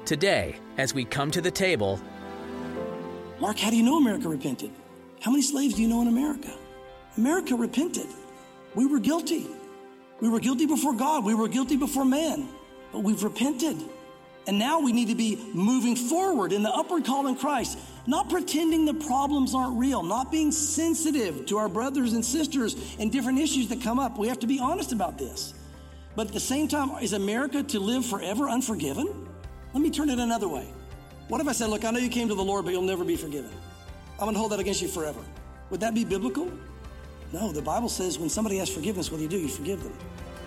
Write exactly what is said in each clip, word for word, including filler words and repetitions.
Today, as we come to the table, Mark, how do you know America repented? How many slaves do you know in America? America repented. We were guilty. We were guilty before God. We were guilty before man. But we've repented. And now we need to be moving forward in the upward call in Christ, not pretending the problems aren't real, not being sensitive to our brothers and sisters and different issues that come up. We have to be honest about this. But at the same time, is America to live forever unforgiven? Let me turn it another way. What if I said, look, I know you came to the Lord, but you'll never be forgiven. I'm going to hold that against you forever. Would that be biblical? No, the Bible says when somebody asks forgiveness, what do you do? You forgive them.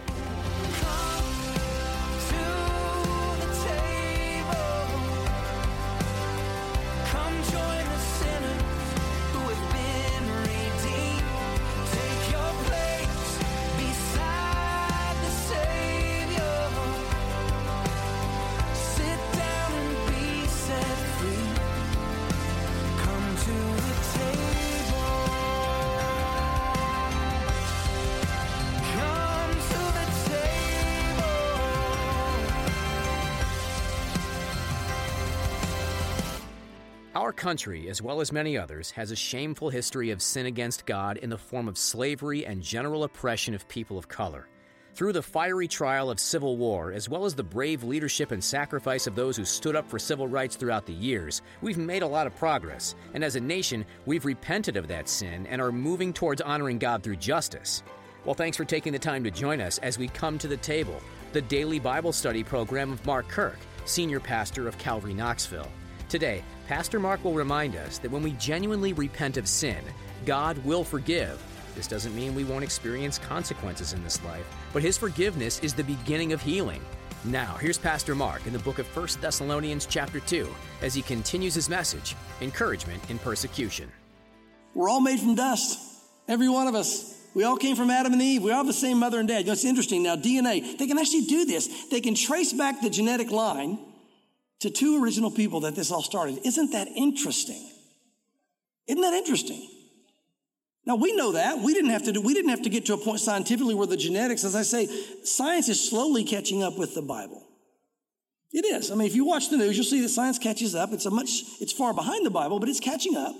Our country, as well as many others, has a shameful history of sin against God in the form of slavery and general oppression of people of color. Through the fiery trial of civil war, as well as the brave leadership and sacrifice of those who stood up for civil rights throughout the years, we've made a lot of progress. And as a nation, we've repented of that sin and are moving towards honoring God through justice. Well, thanks for taking the time to join us as we come to the table, the daily Bible study program of Mark Kirk, Senior Pastor of Calvary Knoxville. Today, Pastor Mark will remind us that when we genuinely repent of sin, God will forgive. This doesn't mean we won't experience consequences in this life, but His forgiveness is the beginning of healing. Now, here's Pastor Mark in the book of First Thessalonians chapter two, as he continues his message, Encouragement in Persecution. We're all made from dust, every one of us. We all came from Adam and Eve. We all have the same mother and dad. You know, it's interesting. Now, D N A, they can actually do this. They can trace back the genetic line to two original people that this all started. Isn't that interesting? Isn't that interesting? Now we know that. We didn't have to do, we didn't have to get to a point scientifically where the genetics, as I say, science is slowly catching up with the Bible. It is. I mean, if you watch the news, you'll see that science catches up. It's a much, it's far behind the Bible, but it's catching up.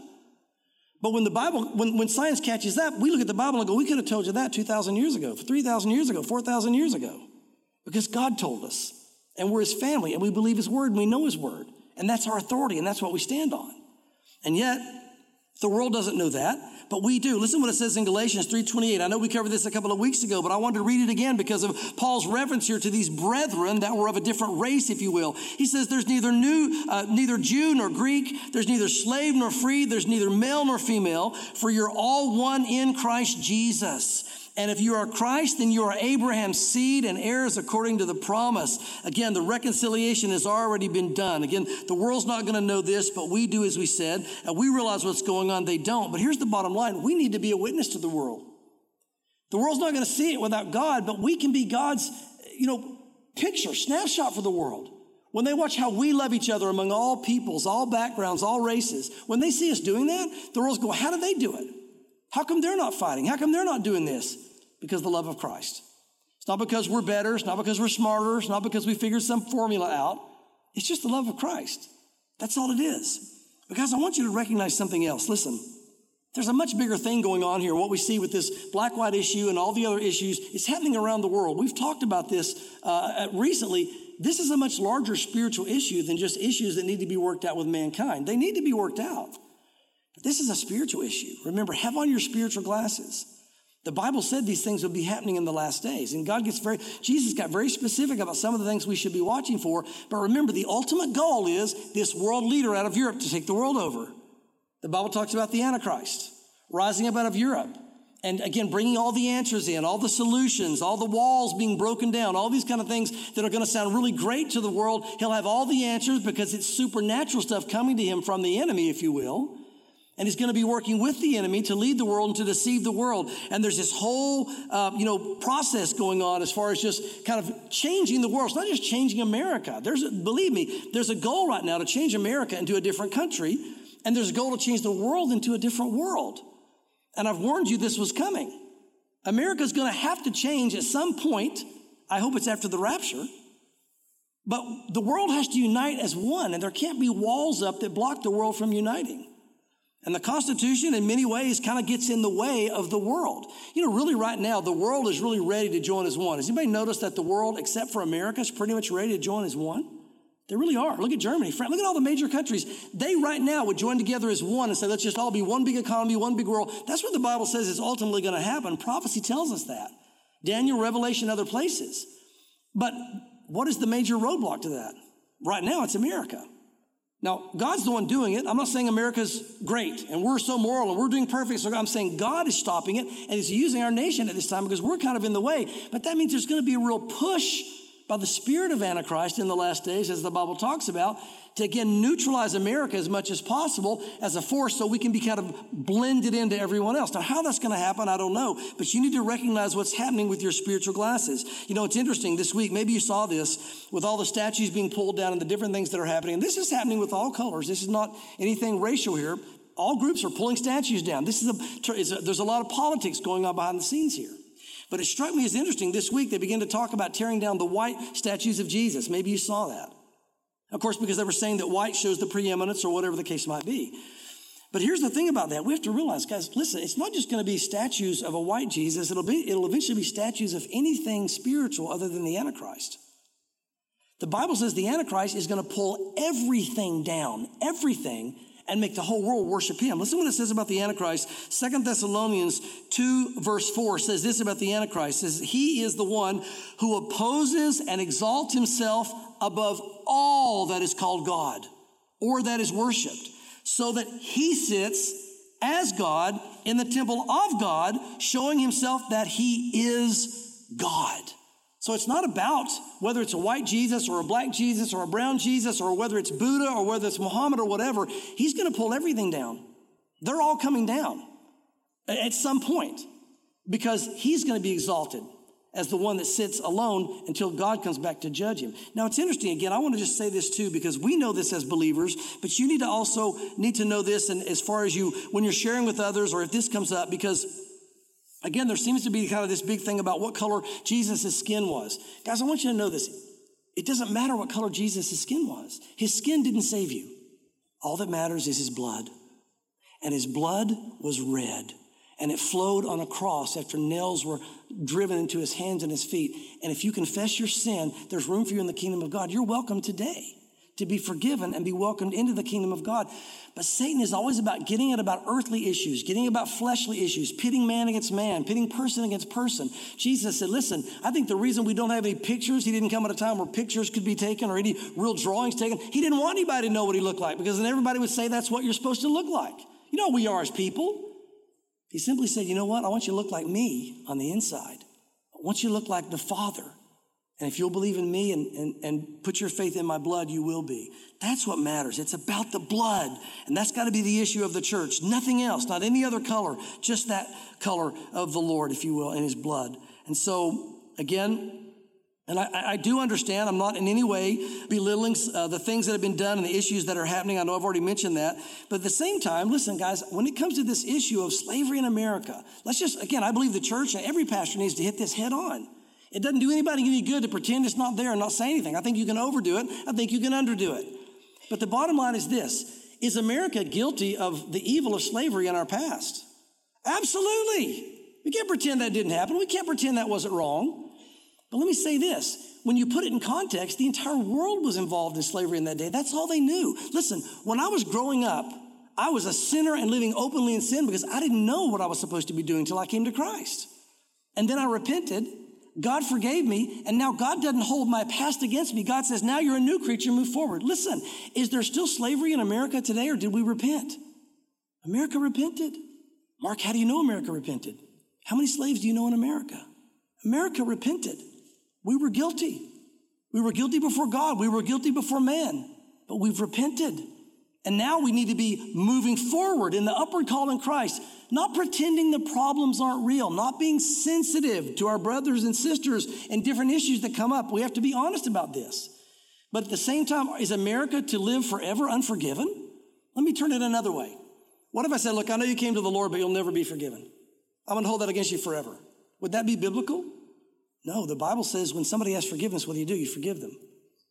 But when the Bible, when, when science catches up, we look at the Bible and go, we could have told you that two thousand years ago, three thousand years ago, four thousand years ago, because God told us. And we're His family, and we believe His word, and we know His word. And that's our authority, and that's what we stand on. And yet, the world doesn't know that, but we do. Listen what it says in Galatians three twenty-eight. I know we covered this a couple of weeks ago, but I wanted to read it again because of Paul's reference here to these brethren that were of a different race, if you will. He says, there's neither new, uh, neither Jew nor Greek. There's neither slave nor free. There's neither male nor female, for you're all one in Christ Jesus. And if you are Christ, then you are Abraham's seed and heirs according to the promise. Again, the reconciliation has already been done. Again, the world's not going to know this, but we do, as we said. And we realize what's going on. They don't. But here's the bottom line. We need to be a witness to the world. The world's not going to see it without God, but we can be God's, you know, picture, snapshot for the world. When they watch how we love each other among all peoples, all backgrounds, all races, when they see us doing that, the world's going, how do they do it? How come they're not fighting? How come they're not doing this? Because of the love of Christ. It's not because we're better. It's not because we're smarter. It's not because we figured some formula out. It's just the love of Christ. That's all it is. Because I want you to recognize something else. Listen, there's a much bigger thing going on here. What we see with this black-white issue and all the other issues is happening around the world. We've talked about this uh, recently. This is a much larger spiritual issue than just issues that need to be worked out with mankind. They need to be worked out. But this is a spiritual issue. Remember, have on your spiritual glasses. The Bible said these things would be happening in the last days. And God gets very, Jesus got very specific about some of the things we should be watching for. But remember, the ultimate goal is this world leader out of Europe to take the world over. The Bible talks about the Antichrist rising up out of Europe. And again, bringing all the answers in, all the solutions, all the walls being broken down, all these kind of things that are going to sound really great to the world. He'll have all the answers because it's supernatural stuff coming to him from the enemy, if you will. And he's going to be working with the enemy to lead the world and to deceive the world. And there's this whole, uh, you know, process going on as far as just kind of changing the world. It's not just changing America. There's, a, believe me, there's a goal right now to change America into a different country. And there's a goal to change the world into a different world. And I've warned you this was coming. America's going to have to change at some point. I hope it's after the rapture. But the world has to unite as one, and there can't be walls up that block the world from uniting. And the Constitution, in many ways, kind of gets in the way of the world. You know, really right now, the world is really ready to join as one. Has anybody noticed that the world, except for America, is pretty much ready to join as one? They really are. Look at Germany, France. Look at all the major countries. They right now would join together as one and say, let's just all be one big economy, one big world. That's what the Bible says is ultimately going to happen. Prophecy tells us that. Daniel, Revelation, other places. But what is the major roadblock to that? Right now, it's America. Now, God's the one doing it. I'm not saying America's great and we're so moral and we're doing perfect. So I'm saying God is stopping it and he's using our nation at this time because we're kind of in the way. But that means there's going to be a real push by the spirit of Antichrist in the last days, as the Bible talks about, to again neutralize America as much as possible as a force so we can be kind of blended into everyone else. Now, how that's going to happen, I don't know, but you need to recognize what's happening with your spiritual glasses. You know, it's interesting this week, maybe you saw this with all the statues being pulled down and the different things that are happening. And this is happening with all colors. This is not anything racial here. All groups are pulling statues down. This is a, it's a there's a lot of politics going on behind the scenes here. But it struck me as interesting. This week, they began to talk about tearing down the white statues of Jesus. Maybe you saw that. Of course, because they were saying that white shows the preeminence or whatever the case might be. But here's the thing about that. We have to realize, guys, listen, it's not just going to be statues of a white Jesus. It'll be, it'll eventually be statues of anything spiritual other than the Antichrist. The Bible says the Antichrist is going to pull everything down, everything, and make the whole world worship him. Listen to what it says about the Antichrist. Second Thessalonians two verse four says this about the Antichrist. It says, he is the one who opposes and exalts himself above all that is called God or that is worshiped, so that he sits as God in the temple of God, showing himself that he is God. So it's not about whether it's a white Jesus or a black Jesus or a brown Jesus or whether it's Buddha or whether it's Muhammad or whatever. He's going to pull everything down. They're all coming down at some point because he's going to be exalted as the one that sits alone until God comes back to judge him. Now, it's interesting. Again, I want to just say this too, because we know this as believers, but you need to also need to know this. And as far as you, when you're sharing with others or if this comes up, because again, there seems to be kind of this big thing about what color Jesus' skin was. Guys, I want you to know this. It doesn't matter what color Jesus' skin was. His skin didn't save you. All that matters is his blood. And his blood was red. And it flowed on a cross after nails were driven into his hands and his feet. And if you confess your sin, there's room for you in the kingdom of God. You're welcome today to be forgiven and be welcomed into the kingdom of God. But Satan is always about getting it about earthly issues, getting about fleshly issues, pitting man against man, pitting person against person. Jesus said, listen, I think the reason we don't have any pictures, he didn't come at a time where pictures could be taken or any real drawings taken. He didn't want anybody to know what he looked like because then everybody would say that's what you're supposed to look like. You know how we are as people. He simply said, you know what? I want you to look like me on the inside. I want you to look like the Father. And if you'll believe in me and, and, and put your faith in my blood, you will be. That's what matters. It's about the blood. And that's got to be the issue of the church. Nothing else, not any other color, just that color of the Lord, if you will, in his blood. And so, again, and I, I do understand, I'm not in any way belittling uh, the things that have been done and the issues that are happening. I know I've already mentioned that. But at the same time, listen, guys, when it comes to this issue of slavery in America, let's just, again, I believe the church and every pastor needs to hit this head on. It doesn't do anybody any good to pretend it's not there and not say anything. I think you can overdo it. I think you can underdo it. But the bottom line is this. Is America guilty of the evil of slavery in our past? Absolutely. We can't pretend that didn't happen. We can't pretend that wasn't wrong. But let me say this. When you put it in context, the entire world was involved in slavery in that day. That's all they knew. Listen, when I was growing up, I was a sinner and living openly in sin because I didn't know what I was supposed to be doing until I came to Christ. And then I repented. God forgave me, and now God doesn't hold my past against me. God says, now you're a new creature, move forward. Listen, is there still slavery in America today, or did we repent? America repented. Mark, how do you know America repented? How many slaves do you know in America? America repented. We were guilty. We were guilty before God. We were guilty before man, but we've repented. And now we need to be moving forward in the upward call in Christ, not pretending the problems aren't real, not being sensitive to our brothers and sisters and different issues that come up. We have to be honest about this. But at the same time, is America to live forever unforgiven? Let me turn it another way. What if I said, look, I know you came to the Lord, but you'll never be forgiven. I'm going to hold that against you forever. Would that be biblical? No, the Bible says when somebody asks forgiveness, what do you do? You forgive them.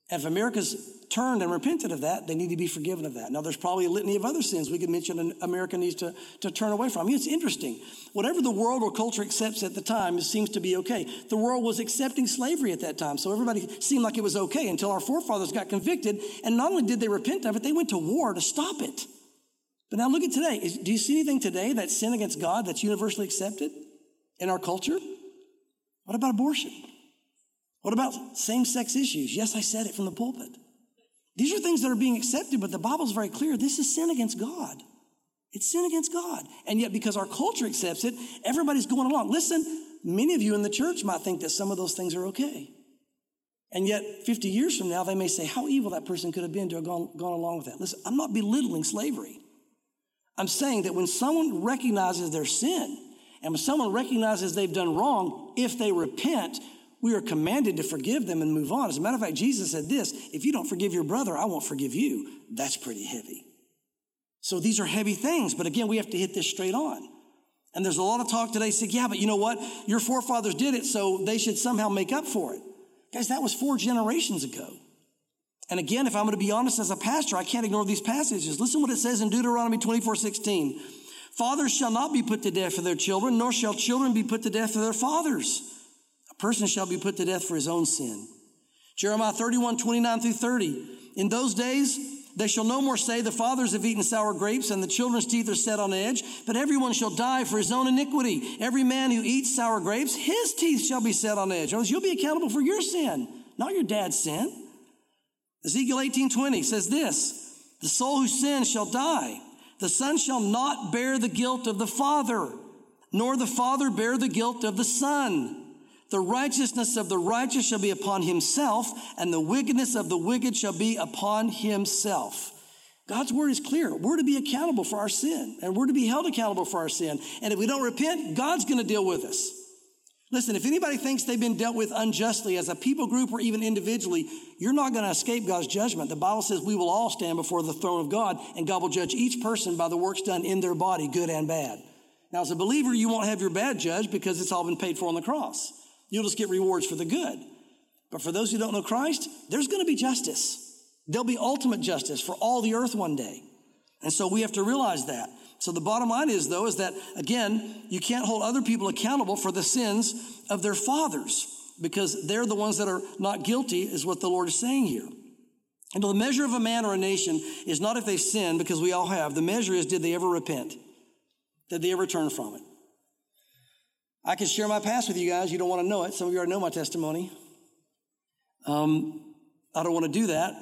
And if America's turned and repented of that, they need to be forgiven of that. Now, there's probably a litany of other sins we could mention and America needs to, to turn away from. I mean, it's interesting. Whatever the world or culture accepts at the time, it seems to be okay. The world was accepting slavery at that time, so everybody seemed like it was okay until our forefathers got convicted. And not only did they repent of it, they went to war to stop it. But now look at today. Is, do you see anything today that's sin against God that's universally accepted in our culture? What about abortion? What about same-sex issues? Yes, I said it from the pulpit. These are things that are being accepted, but the Bible's very clear. This is sin against God. It's sin against God. And yet because our culture accepts it, everybody's going along. Listen, many of you in the church might think that some of those things are okay. And yet fifty years from now, they may say how evil that person could have been to have gone, gone along with that. Listen, I'm not belittling slavery. I'm saying that when someone recognizes their sin and when someone recognizes they've done wrong, if they repent, we are commanded to forgive them and move on. As a matter of fact, Jesus said this, if you don't forgive your brother, I won't forgive you. That's pretty heavy. So these are heavy things, but again, we have to hit this straight on. And there's a lot of talk today saying, yeah, but you know what? Your forefathers did it, so they should somehow make up for it. Guys, that was four generations ago. And again, if I'm going to be honest as a pastor, I can't ignore these passages. Listen what it says in Deuteronomy twenty-four sixteen. Fathers shall not be put to death for their children, nor shall children be put to death for their fathers. Person shall be put to death for his own sin. Jeremiah thirty-one, twenty-nine through thirty. In those days, they shall no more say, the fathers have eaten sour grapes and the children's teeth are set on edge, but everyone shall die for his own iniquity. Every man who eats sour grapes, his teeth shall be set on edge. Otherwise, you'll be accountable for your sin, not your dad's sin. Ezekiel eighteen, twenty says this, the soul who sins shall die. The son shall not bear the guilt of the father, nor the father bear the guilt of the son. The righteousness of the righteous shall be upon himself, and the wickedness of the wicked shall be upon himself. God's word is clear. We're to be accountable for our sin, and we're to be held accountable for our sin. And if we don't repent, God's going to deal with us. Listen, if anybody thinks they've been dealt with unjustly as a people group or even individually, you're not going to escape God's judgment. The Bible says we will all stand before the throne of God, and God will judge each person by the works done in their body, good and bad. Now, as a believer, you won't have your bad judged because it's all been paid for on the cross. You'll just get rewards for the good. But for those who don't know Christ, there's going to be justice. There'll be ultimate justice for all the earth one day. And so we have to realize that. So the bottom line is, though, is that, again, you can't hold other people accountable for the sins of their fathers because they're the ones that are not guilty, is what the Lord is saying here. And the measure of a man or a nation is not if they sin, because we all have. The measure is, did they ever repent? Did they ever turn from it? I can share my past with you guys. You don't want to know it. Some of you already know my testimony. Um, I don't want to do that.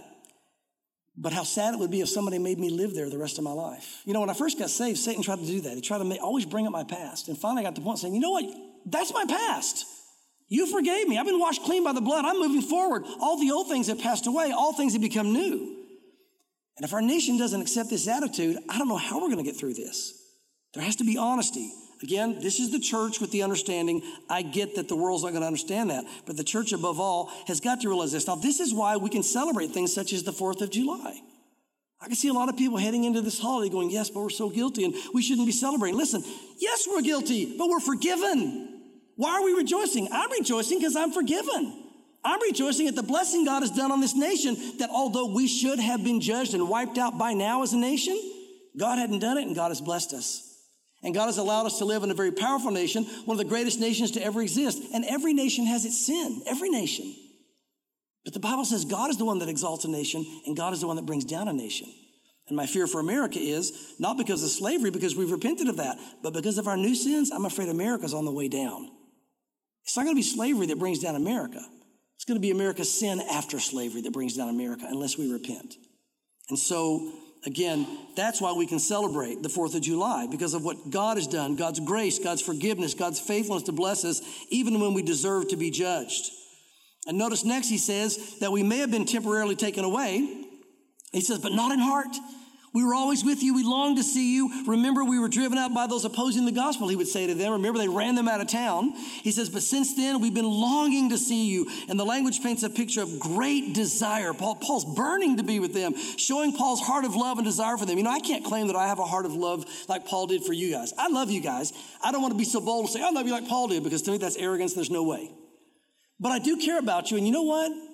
But how sad it would be if somebody made me live there the rest of my life. You know, when I first got saved, Satan tried to do that. He tried to make, always bring up my past. And finally I got to the point saying, you know what? That's my past. You forgave me. I've been washed clean by the blood. I'm moving forward. All the old things have passed away. All things have become new. And if our nation doesn't accept this attitude, I don't know how we're going to get through this. There has to be honesty. Again, this is the church with the understanding. I get that the world's not going to understand that, but the church above all has got to realize this. Now, this is why we can celebrate things such as the fourth of July. I can see a lot of people heading into this holiday going, yes, but we're so guilty and we shouldn't be celebrating. Listen, yes, we're guilty, but we're forgiven. Why are we rejoicing? I'm rejoicing because I'm forgiven. I'm rejoicing at the blessing God has done on this nation, that although we should have been judged and wiped out by now as a nation, God hadn't done it and God has blessed us. And God has allowed us to live in a very powerful nation, one of the greatest nations to ever exist. And every nation has its sin, every nation. But the Bible says God is the one that exalts a nation, and God is the one that brings down a nation. And my fear for America is not because of slavery, because we've repented of that, but because of our new sins. I'm afraid America's on the way down. It's not going to be slavery that brings down America. It's going to be America's sin after slavery that brings down America, unless we repent. And so, again, that's why we can celebrate the fourth of July, because of what God has done, God's grace, God's forgiveness, God's faithfulness to bless us, even when we deserve to be judged. And notice next he says that we may have been temporarily taken away. He says, but not in heart. We were always with you. We longed to see you. Remember, we were driven out by those opposing the gospel, he would say to them. Remember, they ran them out of town. He says, but since then, we've been longing to see you. And the language paints a picture of great desire. Paul, Paul's burning to be with them, showing Paul's heart of love and desire for them. You know, I can't claim that I have a heart of love like Paul did for you guys. I love you guys. I don't want to be so bold to say, I love you like Paul did, because to me, that's arrogance. There's no way. But I do care about you. And you know what?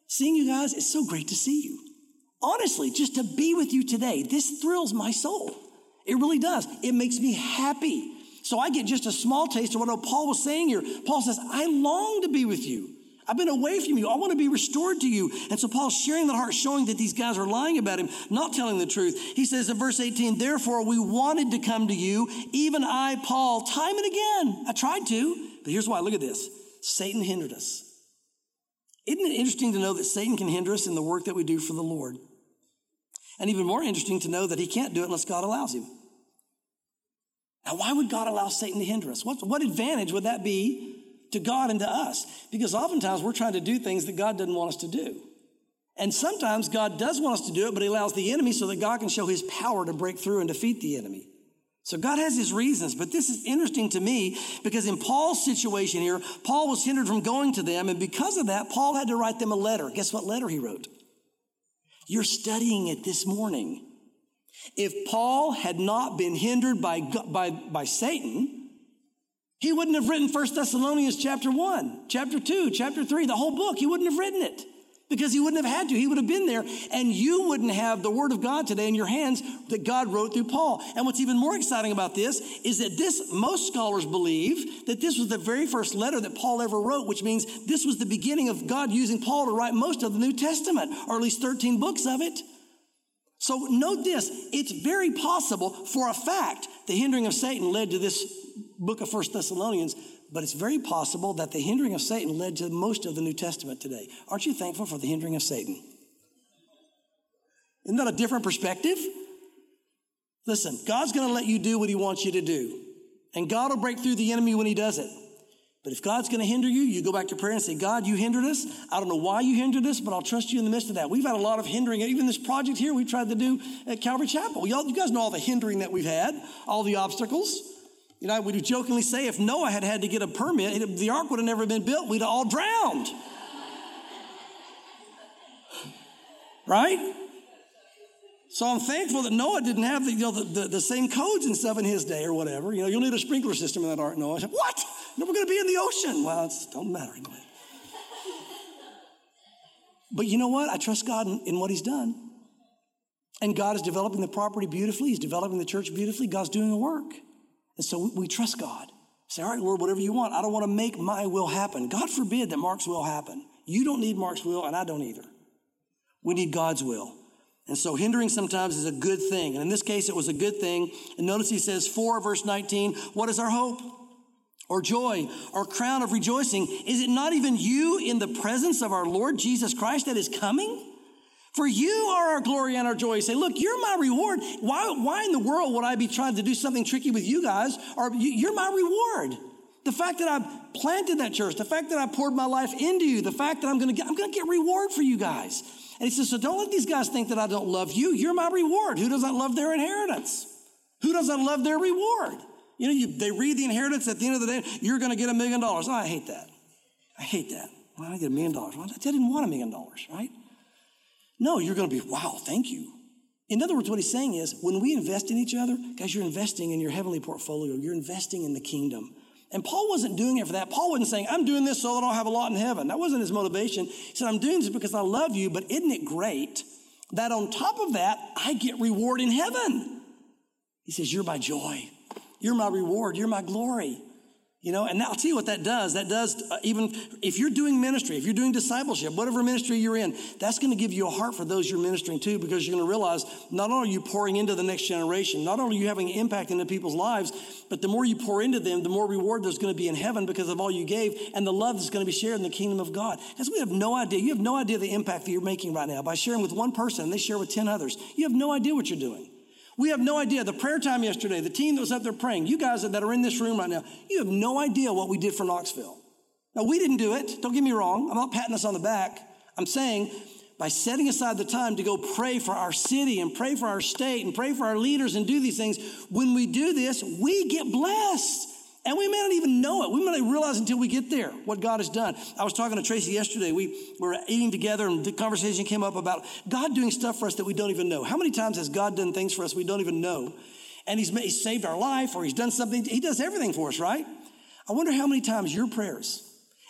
Seeing you guys, it's so great to see you. Honestly, just to be with you today, this thrills my soul. It really does. It makes me happy. So I get just a small taste of what Paul was saying here. Paul says, I long to be with you. I've been away from you. I want to be restored to you. And so Paul's sharing that heart, showing that these guys are lying about him, not telling the truth. He says in verse eighteen, therefore we wanted to come to you, even I, Paul, time and again. I tried to, but here's why. Look at this. Satan hindered us. Isn't it interesting to know that Satan can hinder us in the work that we do for the Lord? And even more interesting to know that he can't do it unless God allows him. Now, why would God allow Satan to hinder us? What, what advantage would that be to God and to us? Because oftentimes we're trying to do things that God doesn't want us to do. And sometimes God does want us to do it, but he allows the enemy so that God can show his power to break through and defeat the enemy. So God has his reasons, but this is interesting to me because in Paul's situation here, Paul was hindered from going to them, and because of that, Paul had to write them a letter. Guess what letter he wrote? You're studying it this morning. If Paul had not been hindered by, by, by Satan, he wouldn't have written First Thessalonians chapter one, chapter two, chapter three, the whole book. He wouldn't have written it because he wouldn't have had to. He would have been there, and you wouldn't have the word of God today in your hands that God wrote through Paul. And what's even more exciting about this is that this, most scholars believe that this was the very first letter that Paul ever wrote, which means this was the beginning of God using Paul to write most of the New Testament, or at least thirteen books of it. So note this, it's very possible for a fact the hindering of Satan led to this book of First Thessalonians, but it's very possible that the hindering of Satan led to most of the New Testament today. Aren't you thankful for the hindering of Satan? Isn't that a different perspective? Listen, God's going to let you do what he wants you to do, and God will break through the enemy when he does it. But if God's going to hinder you, you go back to prayer and say, God, you hindered us. I don't know why you hindered us, but I'll trust you in the midst of that. We've had a lot of hindering. Even this project here we've tried to do at Calvary Chapel. Y'all, you guys know all the hindering that we've had, all the obstacles. You know, we jokingly say if Noah had had to get a permit, the ark would have never been built. We'd have all drowned. Right? So I'm thankful that Noah didn't have the, you know, the, the, the same codes and stuff in his day or whatever. You know, you'll need a sprinkler system in that ark, Noah. I said, what? No, we're going to be in the ocean. Well, it doesn't matter anyway. But you know what? I trust God in, in what he's done. And God is developing the property beautifully. He's developing the church beautifully. God's doing the work. And so we, we trust God. Say, all right, Lord, whatever you want. I don't want to make my will happen. God forbid that Mark's will happen. You don't need Mark's will, and I don't either. We need God's will. And so hindering sometimes is a good thing. And in this case, it was a good thing. And notice he says, four, verse nineteen, what is our hope? Or joy, or crown of rejoicing? Is it not even you in the presence of our Lord Jesus Christ that is coming? For you are our glory and our joy. You say, look, you're my reward. Why, why in the world would I be trying to do something tricky with you guys? Or you're my reward. The fact that I planted that church, the fact that I poured my life into you, the fact that I'm going to get, I'm going to get reward for you guys. And he says, so don't let these guys think that I don't love you. You're my reward. Who doesn't love their inheritance? Who doesn't love their reward? You know, you, they read the inheritance at the end of the day, you're going to get a million dollars. Oh, I hate that. I hate that. Why did I get a million dollars? Well, I didn't want a million dollars, right? No, you're going to be, wow, thank you. In other words, what he's saying is when we invest in each other, guys, you're investing in your heavenly portfolio. You're investing in the kingdom. And Paul wasn't doing it for that. Paul wasn't saying, I'm doing this so that I'll have a lot in heaven. That wasn't his motivation. He said, I'm doing this because I love you, but isn't it great that on top of that, I get reward in heaven? He says, you're my joy. You're my reward. You're my glory. You know, and I'll tell you what that does. That does, uh, even if you're doing ministry, if you're doing discipleship, whatever ministry you're in, that's going to give you a heart for those you're ministering to, because you're going to realize not only are you pouring into the next generation, not only are you having an impact into people's lives, but the more you pour into them, the more reward there's going to be in heaven because of all you gave and the love that's going to be shared in the kingdom of God. Because we have no idea. You have no idea the impact that you're making right now by sharing with one person and they share with ten others. You have no idea what you're doing. We have no idea. The prayer time yesterday, the team that was up there praying, you guys that are in this room right now, you have no idea what we did for Knoxville. Now, we didn't do it. Don't get me wrong. I'm not patting us on the back. I'm saying by setting aside the time to go pray for our city and pray for our state and pray for our leaders and do these things, when we do this, we get blessed. And we may not even know it. We may not realize until we get there what God has done. I was talking to Tracy yesterday. We were eating together and the conversation came up about God doing stuff for us that we don't even know. How many times has God done things for us we don't even know? And he's, he's saved our life or he's done something. He does everything for us, right? I wonder how many times your prayers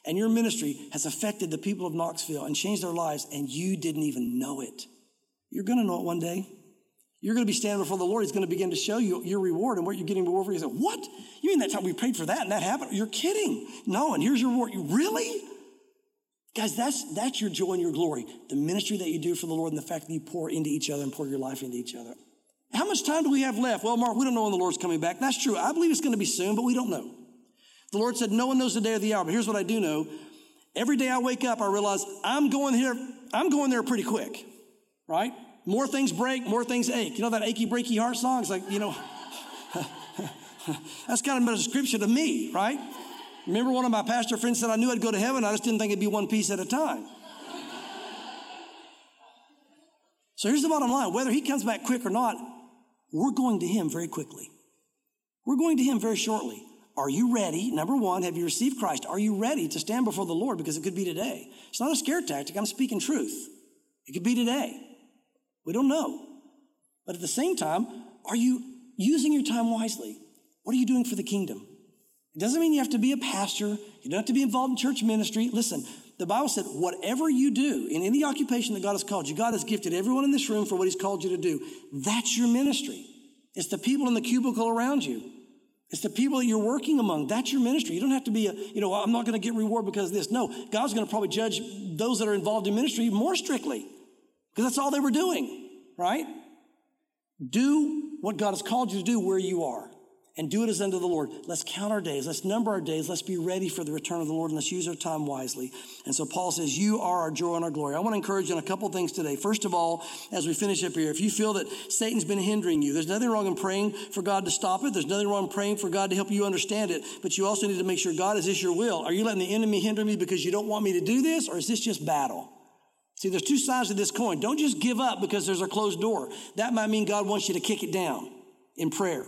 and your ministry has affected the people of Knoxville and changed their lives, and you didn't even know it. You're going to know it one day. You're going to be standing before the Lord. He's going to begin to show you your reward and what you're getting reward for. You say, what? You mean that time we prayed for that and that happened? You're kidding. No, and here's your reward. You really? Guys, that's that's your joy and your glory. The ministry that you do for the Lord and the fact that you pour into each other and pour your life into each other. How much time do we have left? Well, Mark, we don't know when the Lord's coming back. That's true. I believe it's going to be soon, but we don't know. The Lord said, no one knows the day or the hour. But here's what I do know. Every day I wake up, I realize I'm going here. I'm going there pretty quick, right? More things break, more things ache. You know that achy, breaky heart song? It's like, you know, that's kind of a description of me, right? Remember one of my pastor friends said, I knew I'd go to heaven. I just didn't think it'd be one piece at a time. So here's the bottom line. Whether he comes back quick or not, we're going to him very quickly. We're going to him very shortly. Are you ready? Number one, have you received Christ? Are you ready to stand before the Lord? Because it could be today. It's not a scare tactic. I'm speaking truth. It could be today. We don't know. But at the same time, are you using your time wisely? What are you doing for the kingdom? It doesn't mean you have to be a pastor. You don't have to be involved in church ministry. Listen, the Bible said, whatever you do in any occupation that God has called you, God has gifted everyone in this room for what he's called you to do. That's your ministry. It's the people in the cubicle around you. It's the people that you're working among. That's your ministry. You don't have to be a, you know, I'm not going to get reward because of this. No, God's going to probably judge those that are involved in ministry more strictly because that's all they were doing, right? Do what God has called you to do where you are. And do it as unto the Lord. Let's count our days. Let's number our days. Let's be ready for the return of the Lord, and let's use our time wisely. And so Paul says, you are our joy and our glory. I want to encourage you on a couple things today. First of all, as we finish up here, if you feel that Satan's been hindering you, there's nothing wrong in praying for God to stop it. There's nothing wrong in praying for God to help you understand it. But you also need to make sure, God, is this your will? Are you letting the enemy hinder me because you don't want me to do this? Or is this just battle? See, there's two sides of this coin. Don't just give up because there's a closed door. That might mean God wants you to kick it down in prayer.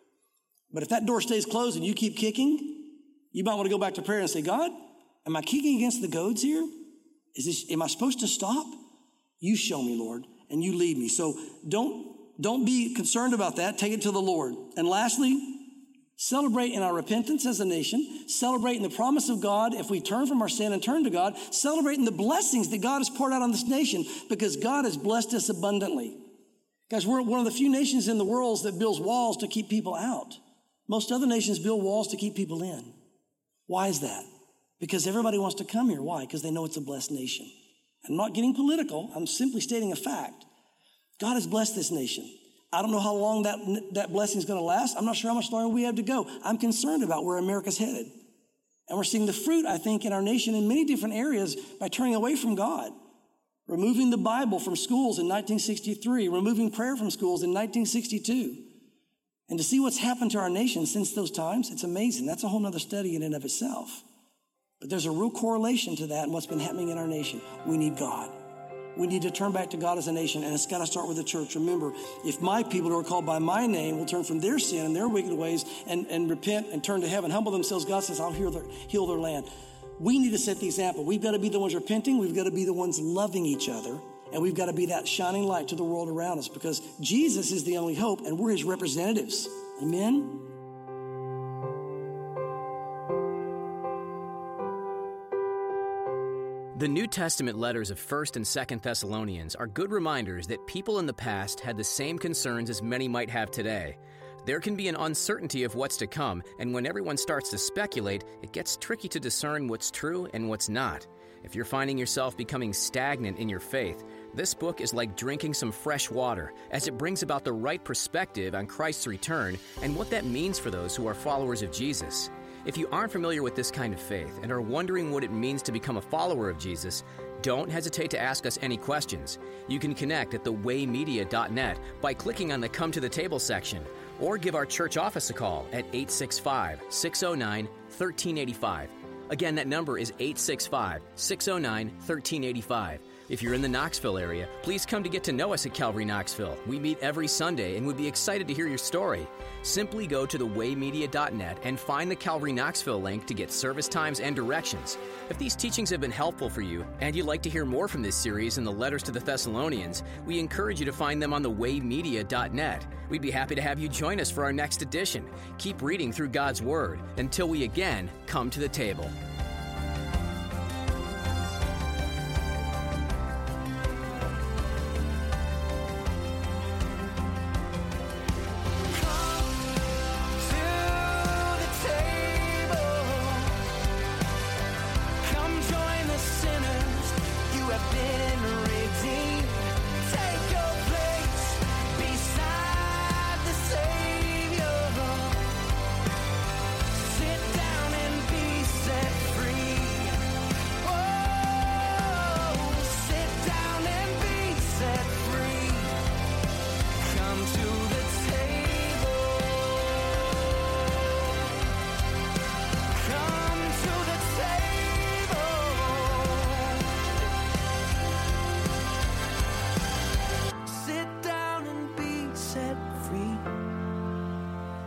But if that door stays closed and you keep kicking, you might want to go back to prayer and say, God, am I kicking against the goads here? Is this, am I supposed to stop? You show me, Lord, and you lead me. So don't, don't be concerned about that. Take it to the Lord. And lastly, celebrate in our repentance as a nation. Celebrate in the promise of God if we turn from our sin and turn to God. Celebrate in the blessings that God has poured out on this nation because God has blessed us abundantly. Guys, we're one of the few nations in the world that builds walls to keep people out. Most other nations build walls to keep people in. Why is that? Because everybody wants to come here. Why? Because they know it's a blessed nation. I'm not getting political. I'm simply stating a fact. God has blessed this nation. I don't know how long that, that blessing is going to last. I'm not sure how much longer we have to go. I'm concerned about where America's headed. And we're seeing the fruit, I think, in our nation in many different areas by turning away from God. Removing the Bible from schools in nineteen sixty-three. Removing prayer from schools in nineteen sixty-two. And to see what's happened to our nation since those times, it's amazing. That's a whole nother study in and of itself. But there's a real correlation to that and what's been happening in our nation. We need God. We need to turn back to God as a nation, and it's got to start with the church. Remember, if my people who are called by my name will turn from their sin and their wicked ways and, and repent and turn to heaven, humble themselves, God says, I'll heal their, heal their land. We need to set the example. We've got to be the ones repenting. We've got to be the ones loving each other. And we've got to be that shining light to the world around us because Jesus is the only hope and we're his representatives. Amen? The New Testament letters of First and Second Thessalonians are good reminders that people in the past had the same concerns as many might have today. There can be an uncertainty of what's to come, and when everyone starts to speculate, it gets tricky to discern what's true and what's not. If you're finding yourself becoming stagnant in your faith, this book is like drinking some fresh water, as it brings about the right perspective on Christ's return and what that means for those who are followers of Jesus. If you aren't familiar with this kind of faith and are wondering what it means to become a follower of Jesus, don't hesitate to ask us any questions. You can connect at the way media dot net by clicking on the Come to the Table section, or give our church office a call at eight six five, six oh nine, one three eight five. Again, that number is eight six five, six oh nine, one three eight five. If you're in the Knoxville area, please come to get to know us at Calvary Knoxville. We meet every Sunday and would be excited to hear your story. Simply go to the way media dot net and find the Calvary Knoxville link to get service times and directions. If these teachings have been helpful for you and you'd like to hear more from this series and the letters to the Thessalonians, we encourage you to find them on the way media dot net. We'd be happy to have you join us for our next edition. Keep reading through God's Word until we again come to the table.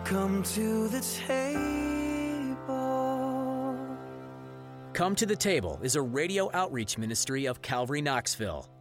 Come to the table. Come to the Table is a radio outreach ministry of Calvary Knoxville.